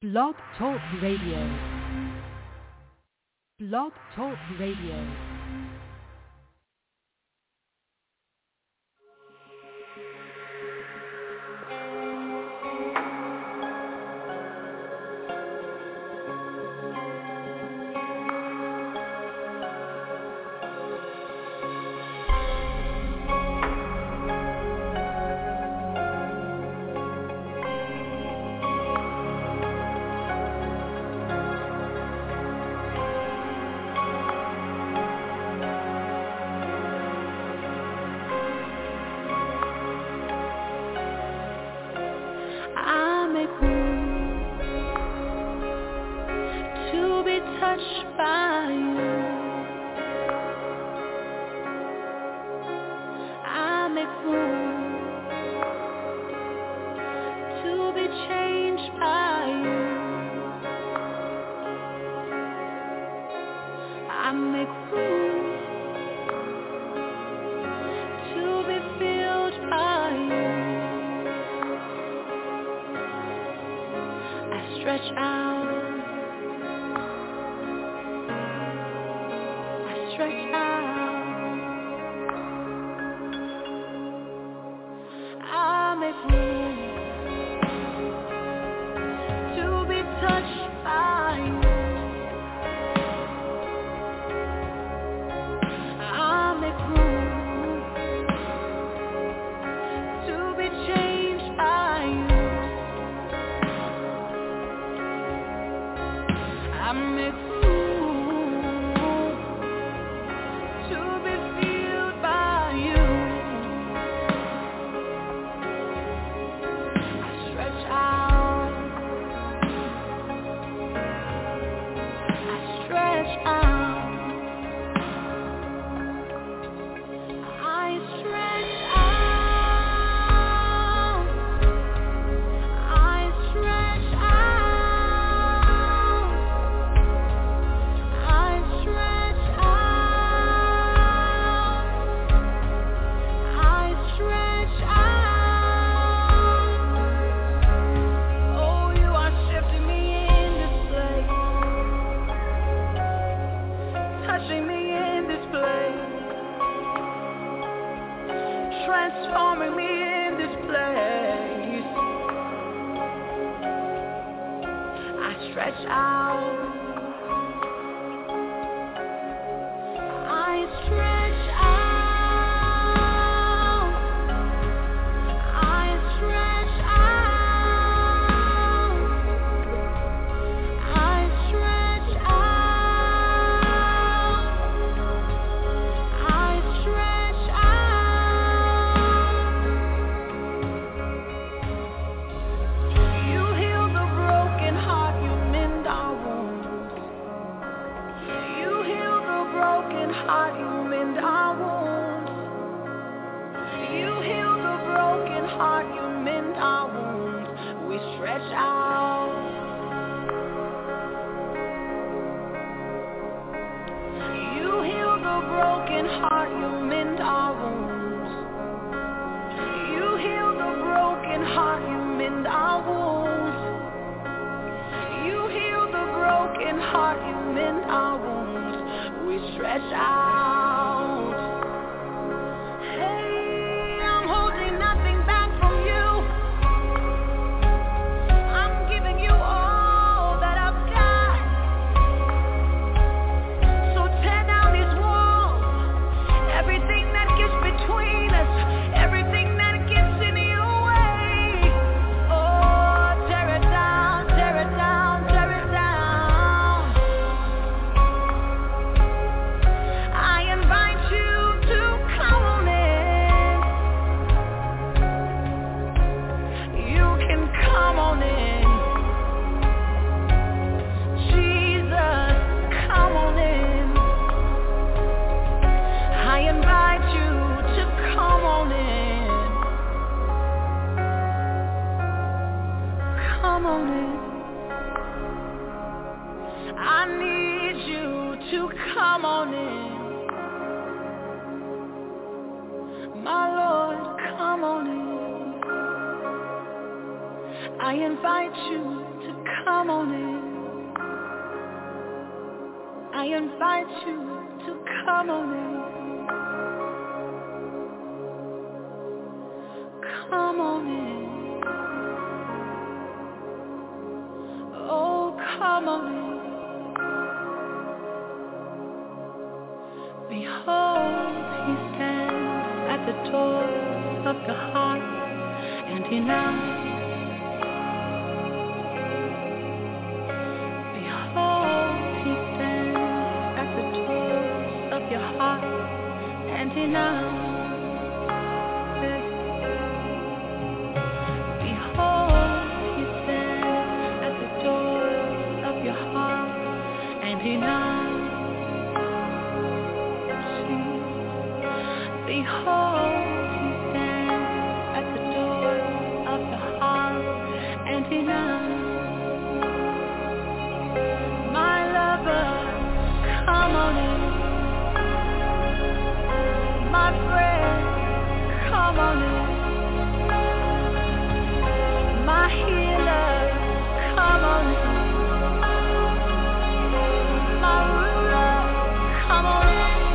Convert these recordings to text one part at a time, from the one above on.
Blog Talk Radio. Blog Talk Radio. I invite you to come come on in. I invite you to come on in. Come on in. Oh, come on in. Behold, he stands at the door of your heart, and he knocks. Behold, he stands at the door of your heart, and he knocks. Behold, he stands at the door of your heart, and he knocks. Behold, he stands at the door of the heart, and he knocks. My lover, come on in. My friend, come on in. My healer, come on in. My ruler, come on in.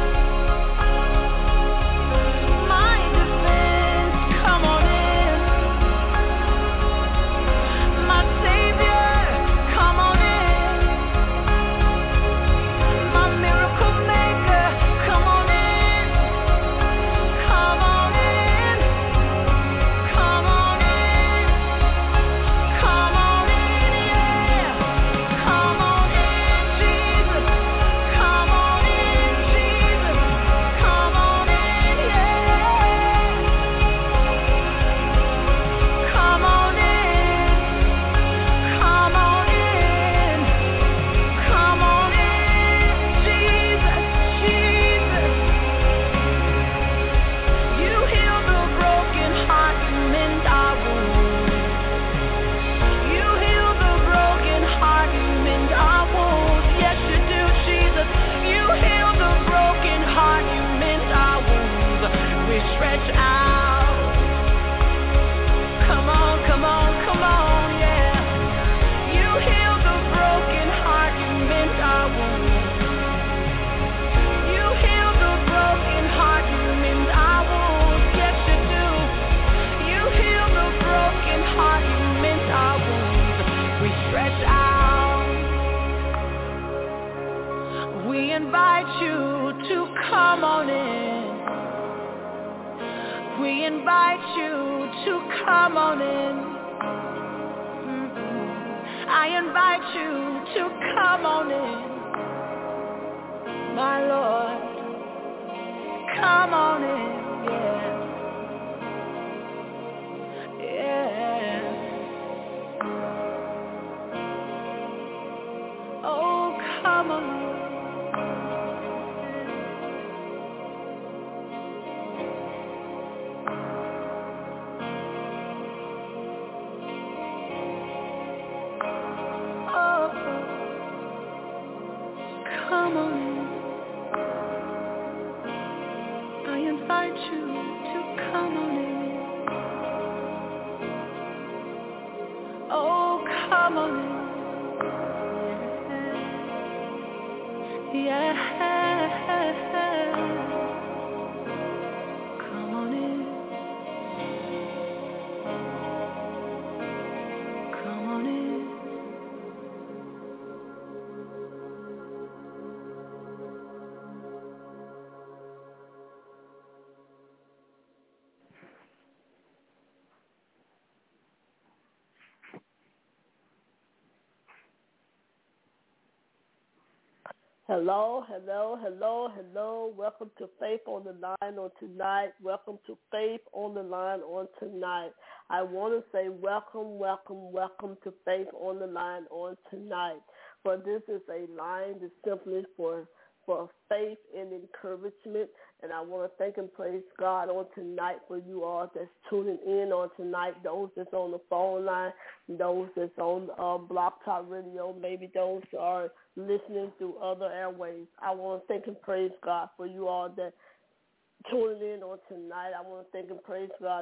Hello, hello, hello, hello. Welcome to Faith on the Line on tonight. Welcome to Faith on the Line on tonight. I want to say welcome, welcome, welcome to Faith on the Line on tonight. For this is a line that's simply for faith and encouragement. And I want to thank and praise God on tonight for you all that's tuning in on tonight, those that's on the phone line, those that's on Blog Talk Radio, maybe those are listening through other airways. I want to thank and praise God for you all that tuning in on tonight. I want to thank and praise God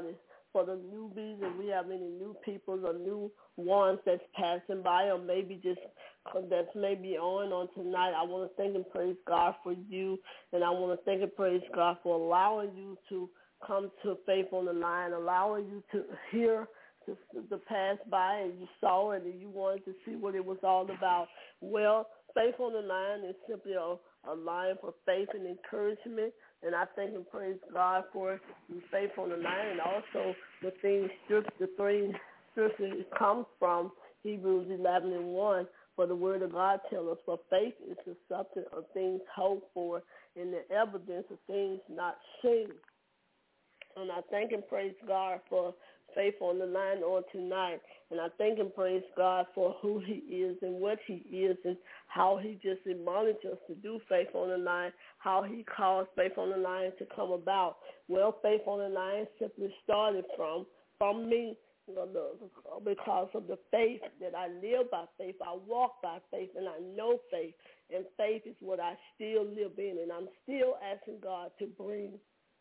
for the newbies, and we have any new people or new ones that's passing by, or maybe just that's maybe on tonight. I want to thank and praise God for you, and I want to thank and praise God for allowing you to come to Faith on the Line, allowing you to hear, to pass by, and you saw it, and you wanted to see what it was all about. Well, Faith on the Line is simply a line for faith and encouragement, and I thank and praise God for Faith on the Line, and also the three scriptures it comes from Hebrews 11:1. For the word of God tells us, for faith is the substance of things hoped for and the evidence of things not seen. And I thank and praise God for Faith on the Line on tonight. And I thank and praise God for who he is and what he is and how he just admonished us to do Faith on the Line, how he caused Faith on the Line to come about. Well, Faith on the Line simply started from me, because of the faith that I live by faith, I walk by faith, and I know faith. And faith is what I still live in, and I'm still asking God to bring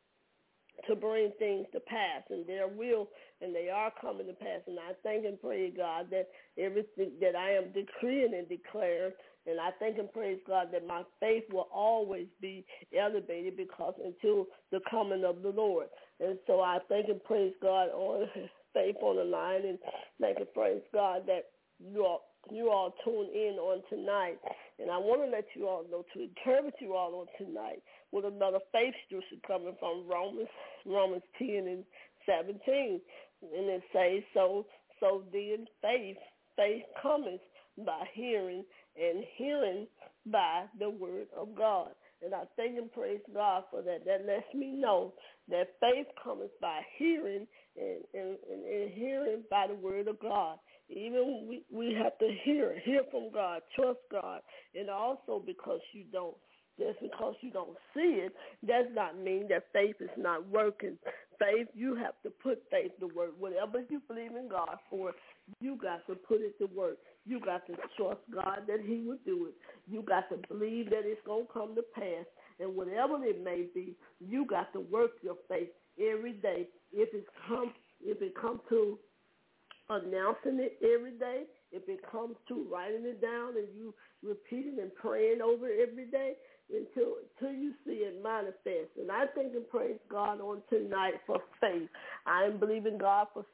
things to pass, and they are coming to pass. And I thank and praise God that everything that I am decreeing and declaring, and I thank and praise God that my faith will always be elevated because until the coming of the Lord. And so I thank and praise God on Faith on the Line, and thank and praise God that you all tune in on tonight. And I want to let you all know, to encourage you all on tonight, with another faith scripture coming from Romans 10:17, and it says, so then faith cometh by hearing, and hearing by the word of God. And I thank and praise God for that. That lets me know that faith cometh by hearing, and hearing by the word of God. Even we have to hear from God, trust God, and also just because you don't see it, does not mean that faith is not working. Faith, you have to put faith to work. Whatever you believe in God for, you got to put it to work. You got to trust God that he will do it. You got to believe that it's going to come to pass. And whatever it may be, you got to work your faith every day. If it comes to announcing it every day, if it comes to writing it down and you repeating and praying over it every day, until you see it manifest. And I thank and praise God on tonight for faith. I am believing God for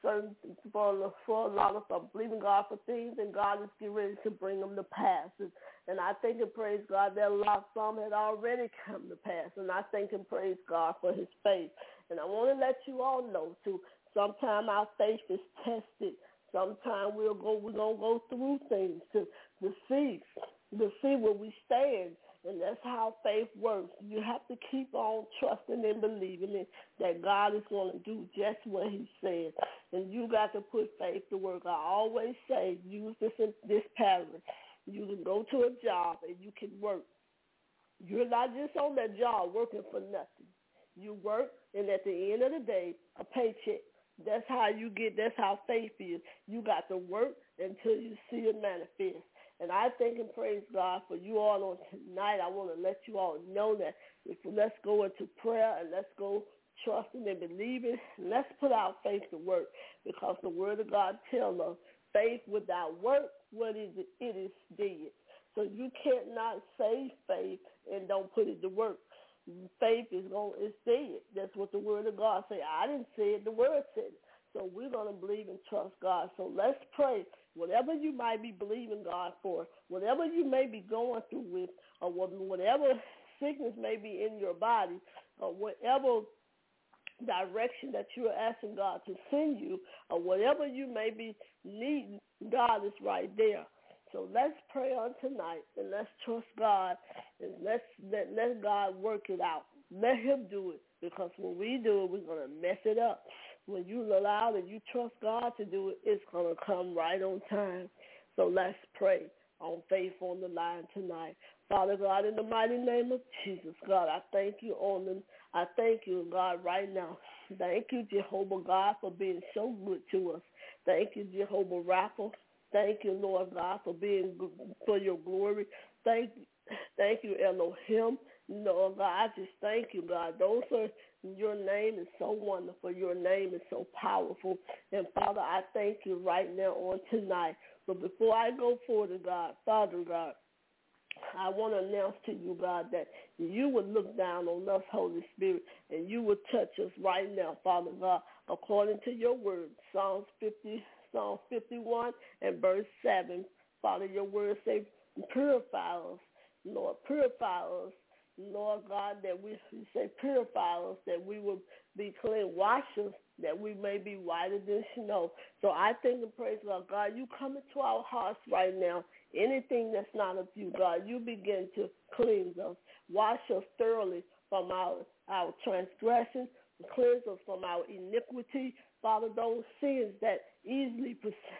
a lot of I'm believing God for things, and God is getting ready to bring them to pass. And I thank and praise God that some had already come to pass. And I thank and praise God for his faith. And I want to let you all know too, sometimes our faith is tested. Sometimes we're going to go through things to see where we stand. And that's how faith works. You have to keep on trusting and believing it, that God is going to do just what he said. And you got to put faith to work. I always say, use this pattern. You can go to a job and you can work. You're not just on that job working for nothing. You work, and at the end of the day, a paycheck. That's how faith is. You got to work until you see it manifest. And I thank and praise God for you all on tonight. I want to let you all know that let's go into prayer, and let's go trusting and believing. And let's put our faith to work, because the word of God tells us faith without work, what is it? It is dead. So you cannot say faith and don't put it to work. Faith is dead. That's what the word of God says. I didn't say it. The word said it. So we're going to believe and trust God. So let's pray. Whatever you might be believing God for, whatever you may be going through with, or whatever sickness may be in your body, or whatever direction that you are asking God to send you, or whatever you may be needing, God is right there. So let's pray on tonight, and let's trust God, and let God work it out. Let him do it, because when we do it, we're going to mess it up. When you allow and you trust God to do it, it's going to come right on time. So let's pray on Faith on the Line tonight. Father God, in the mighty name of Jesus, God, I thank you, God, right now. Thank you, Jehovah God, for being so good to us. Thank you, Jehovah Rapha. Thank you, Lord God, for your glory. Thank you, Elohim. Lord God, I just thank you, God. Your name is so wonderful. Your name is so powerful. And Father, I thank you right now on tonight. But before I go forward, God, Father God, I want to announce to you, God, that you would look down on us, Holy Spirit, and you would touch us right now, Father God, according to your word, Psalm 51 and verse 7. Father, your word say, purify us, Lord, purify us. Lord God, that we say purify us, that we will be clean, wash us, that we may be whiter than snow. So I thank and praise God. God, you come into our hearts right now. Anything that's not of you, God, you begin to cleanse us. Wash us thoroughly from our transgressions. Cleanse us from our iniquity. Father, those sins that easily,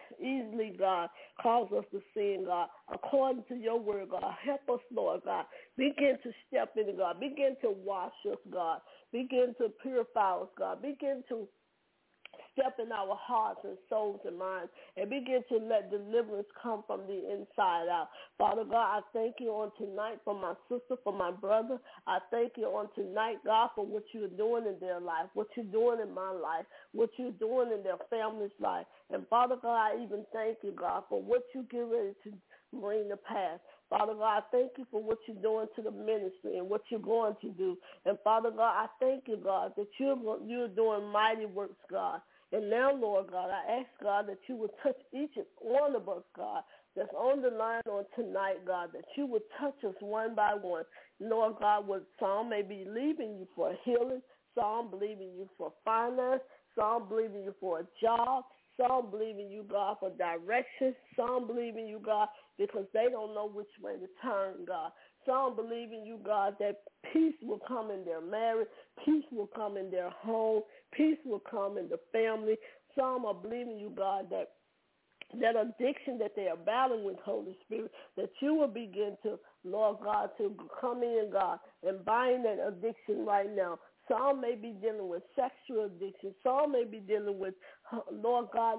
God, cause us to sin, God, according to your word, God. Help us, Lord God. Begin to step in, God. Begin to wash us, God. Begin to purify us, God. Begin to step in our hearts and souls and minds and begin to let deliverance come from the inside out. Father God, I thank you on tonight for my sister, for my brother. I thank you on tonight, God, for what you're doing in their life, what you're doing in my life, what you're doing in their family's life. And Father God, I even thank you, God, for what you get ready to bring to pass. Father God, I thank you for what you're doing to the ministry and what you're going to do. And Father God, I thank you, God, that you're doing mighty works, God. And now, Lord God, I ask, God, that you would touch each and one of us, God, that's on the line on tonight, God, that you would touch us one by one. Lord God, some may be believing you for healing, some believing you for finance, some believing you for a job, some believing you, God, for direction, some believing you, God, because they don't know which way to turn, God. Some believe in you, God, that peace will come in their marriage, peace will come in their home, peace will come in the family. Some are believing you, God, that addiction that they are battling with, Holy Spirit, that you will begin to, Lord God, to come in, God, and bind that addiction right now. Some may be dealing with sexual addiction. Some may be dealing with, Lord God,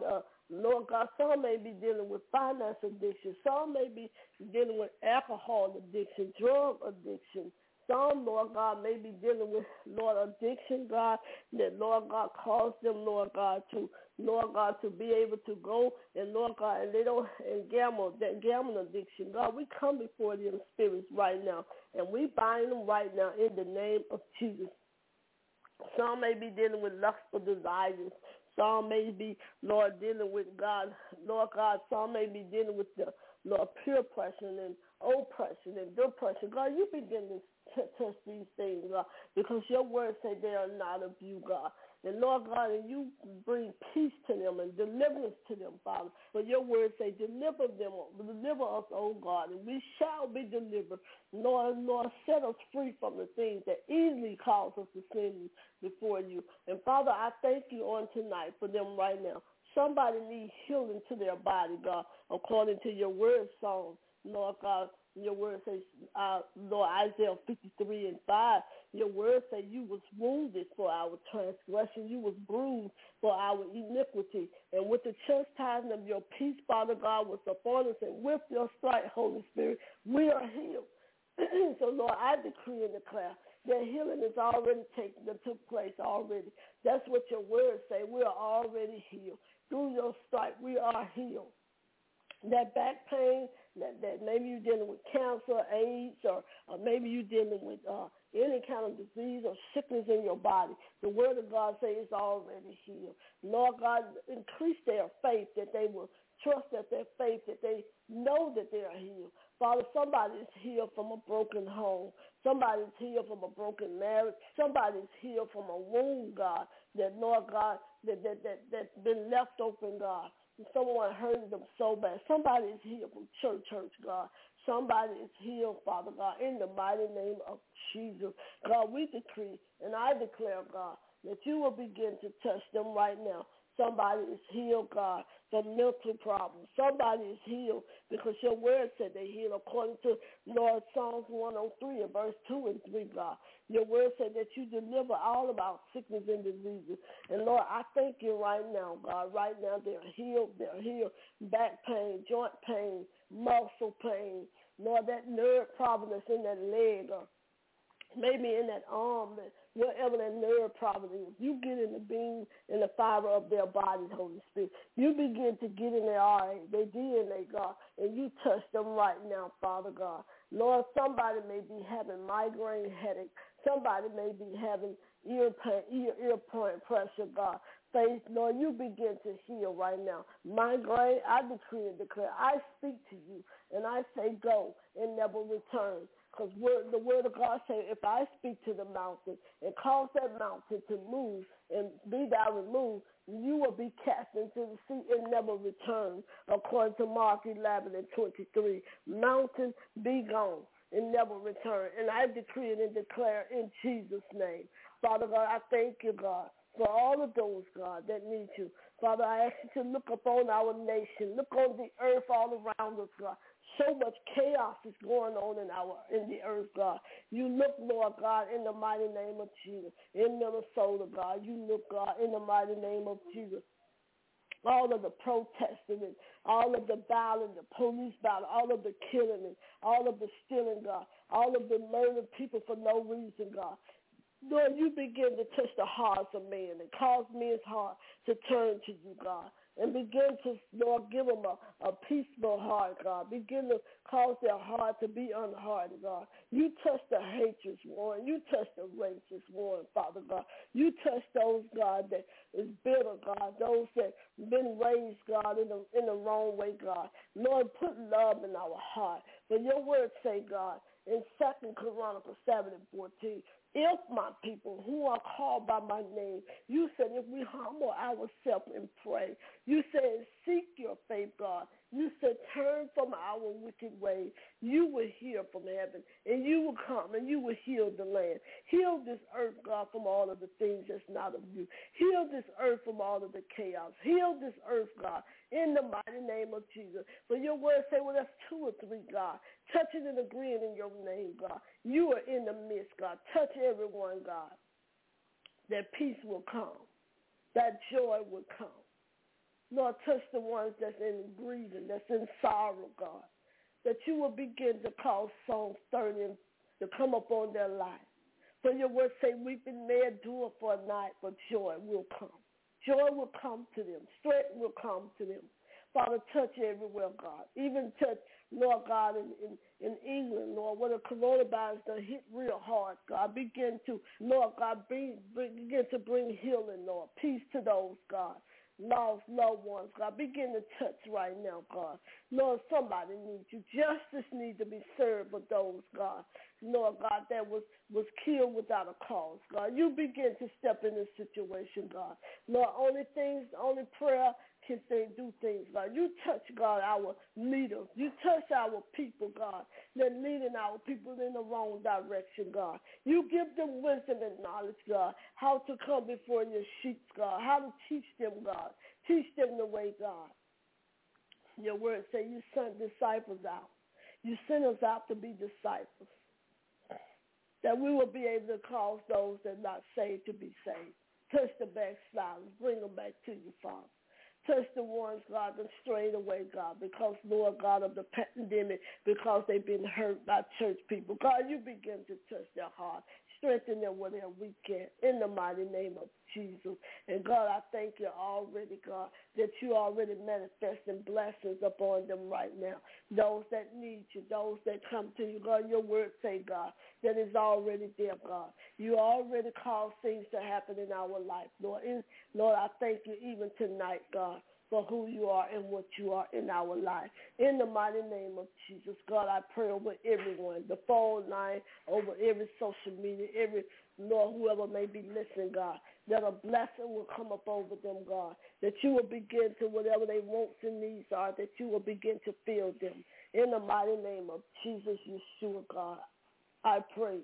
some may be dealing with finance addiction. Some may be dealing with alcohol addiction, drug addiction. Some, Lord God, may be dealing with, Lord, addiction, God, that, Lord God, caused them, Lord God, to be able to go and, Lord God, and they don't, and gamble, that gambling addiction. God, we come before them spirits right now, and we bind them right now in the name of Jesus. Some may be dealing with lustful desires. Some may be, Lord, dealing with God. Lord God, some may be dealing with the, Lord, peer pressure and oppression and depression. God, you begin to touch these things, God, because your words say they are not of you, God. And Lord God, and you bring peace to them and deliverance to them, Father. But your words say, deliver us, oh God, and we shall be delivered. Lord, set us free from the things that easily cause us to sin before you. And Father, I thank you on tonight for them right now. Somebody needs healing to their body, God, according to your word song, Lord God. Your word says, Lord, Isaiah 53:5, your word says you was wounded for our transgression. You was bruised for our iniquity. And with the chastisement of your peace, Father God, was upon us. And with your stripes, Holy Spirit, we are healed. So, Lord, I decree and declare that healing is already took place already. That's what your words say. We are already healed. Through your stripes, we are healed. That back pain, that maybe you're dealing with cancer, AIDS, or maybe you're dealing with any kind of disease or sickness in your body, the word of God says it's already healed. Lord God, increase their faith, that they will trust that their faith, that they know that they are healed. Father, somebody is healed from a broken home. Somebody is healed from a broken marriage. Somebody is healed from a wound, God, that, Lord God, that's been left open, God. Someone hurting them so bad. Somebody is healed from church, God. Somebody is healed, Father God, in the mighty name of Jesus. God, we decree and I declare, God, that you will begin to touch them right now. Somebody is healed, God, from mental problems. Somebody is healed because your word said they healed according to, Lord, Psalms 103 and verse 2 and 3, God. Your word said that you deliver all of our sickness and diseases. And, Lord, I thank you right now, God. Right now they're healed. They're healed. Back pain, joint pain, muscle pain. Lord, that nerve problem that's in that leg, maybe in that arm, wherever that nerve problem is, you get in the beam and the fiber of their bodies, Holy Spirit. You begin to get in their RNA, their DNA, God, and you touch them right now, Father God. Lord, somebody may be having migraine headache. Somebody may be having ear point pressure, God. Faith, Lord, you begin to heal right now. Migraine, I decree and declare. I speak to you, and I say go and never return. Because the word of God says, if I speak to the mountain and cause that mountain to move and be thou removed, you will be cast into the sea and never return, according to Mark 11:23. Mountain, be gone and never return. And I decree it and declare in Jesus' name. Father God, I thank you, God, for all of those, God, that need you. Father, I ask you to look upon our nation. Look on the earth all around us, God. So much chaos is going on in the earth, God. You look, Lord God, in the mighty name of Jesus. In Minnesota, God, you look, God, in the mighty name of Jesus. All of the protesting and all of the violence, the police violence, all of the killing and all of the stealing, God, all of the murdering people for no reason, God. Lord, you begin to touch the hearts of men and cause men's heart to turn to you, God. And begin to, Lord, give them a peaceful heart, God. Begin to cause their heart to be unhardened, God. You touch the hatred one. You touch the racist one, Father God. You touch those, God, that is bitter, God. Those that been raised, God, in the wrong way, God. Lord, put love in our heart. But your words say, God, in 2 Chronicles 7:14, if my people who are called by my name, you said if we humble ourselves and pray, you said seek your faith, God. You said turn from our wicked ways. You will hear from heaven, and you will come, and you will heal the land. Heal this earth, God, from all of the things that's not of you. Heal this earth from all of the chaos. Heal this earth, God, in the mighty name of Jesus. For your word say, well, that's 2 or 3, God. Touching and agreeing in your name, God. You are in the midst, God. Touch everyone, God. That peace will come. That joy will come. Lord, touch the ones that's in grieving, that's in sorrow, God. That you will begin to cause Psalms 30 to come upon their life. For your word say, weeping may endure for a night, but joy will come. Joy will come to them. Strength will come to them. Father, touch everywhere, God. Even touch, Lord God, in England, Lord, where the coronavirus done hit real hard, God. Begin to, Lord God, begin to bring healing, Lord. Peace to those, God. Lost loved ones, God. Begin to touch right now, God. Lord, somebody needs you. Justice needs to be served with those, God. Lord God, that was killed without a cause, God. You begin to step in this situation, God. Lord, only prayer can do things, God. You touch, God, our leaders. You touch our people, God. They're leading our people in the wrong direction, God. You give them wisdom and knowledge, God, how to come before your sheep, God, how to teach them, God. Teach them the way, God. Your word say you sent disciples out. You sent us out to be disciples, that we will be able to cause those that are not saved to be saved. Touch the backsliders. Bring them back to you, Father. Touch the ones, God, that strayed away, God, because, Lord God, of the pandemic, because they've been hurt by church people. God, you begin to touch their heart. Strengthen them where they're weak at, in the mighty name of Jesus. And, God, I thank you already, God, that you already manifesting blessings upon them right now. Those that need you, those that come to you, God, your word say, God, that is already there, God. You already cause things to happen in our life, Lord. Lord, I thank you even tonight, God, for who you are and what you are in our life. In the mighty name of Jesus, God, I pray over everyone, the phone line, over every social media, every, Lord, whoever may be listening, God, that a blessing will come up over them, God, that you will begin to, whatever their wants and needs are, that you will begin to fill them. In the mighty name of Jesus, Yeshua, God, I pray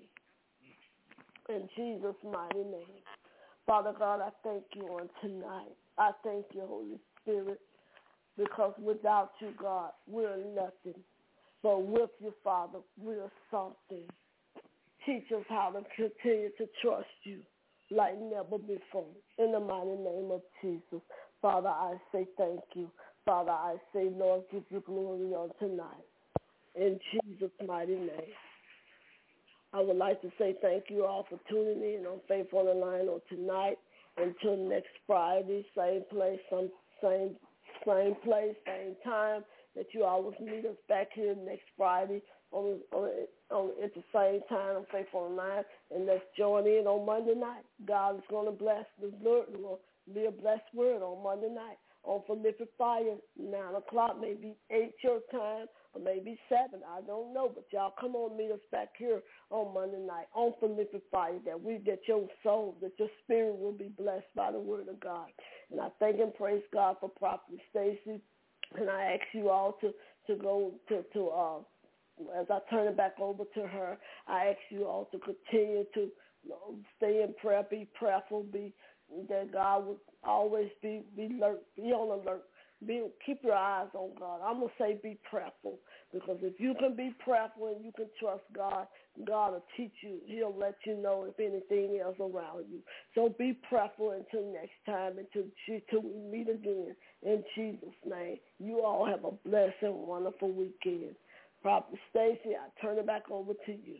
in Jesus' mighty name. Father God, I thank you on tonight. I thank you, Holy Spirit, because without you, God, we're nothing. But with you, Father, we're something. Teach us how to continue to trust you like never before. In the mighty name of Jesus. Father, I say thank you. Father, I say, Lord, give you glory on tonight. In Jesus' mighty name. I would like to say thank you all for tuning in on Faith on the Line on tonight. Until next Friday, same place, same place, same time, that you always meet us back here next Friday at the same time on Faith on the Line. And let's join in on Monday night. God is going to bless the Lord. It's going to be a blessed word on Monday night. On Prolific Fire, 9 o'clock, maybe 8 your time, or maybe 7. I don't know, but y'all come on, meet us back here on Monday night on Prolific Fire, that your soul, that your spirit will be blessed by the word of God. And I thank and praise God for Prophet Stacy, and I ask you all to go to as I turn it back over to her, I ask you all to continue to stay in prayer, be prayerful, that God would always be alert, be on alert. Keep your eyes on God. I'm going to say be prayerful, because if you can be prayerful and you can trust God, God will teach you. He'll let you know if anything else around you. So be prayerful until next time, until we meet again. In Jesus' name, you all have a blessed and wonderful weekend. Prophet Stacy, I turn it back over to you.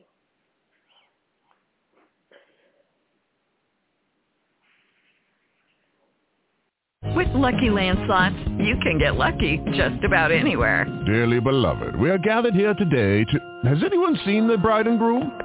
With Lucky Land Slots, you can get lucky just about anywhere. Dearly beloved, we are gathered here today to... Has anyone seen the bride and groom?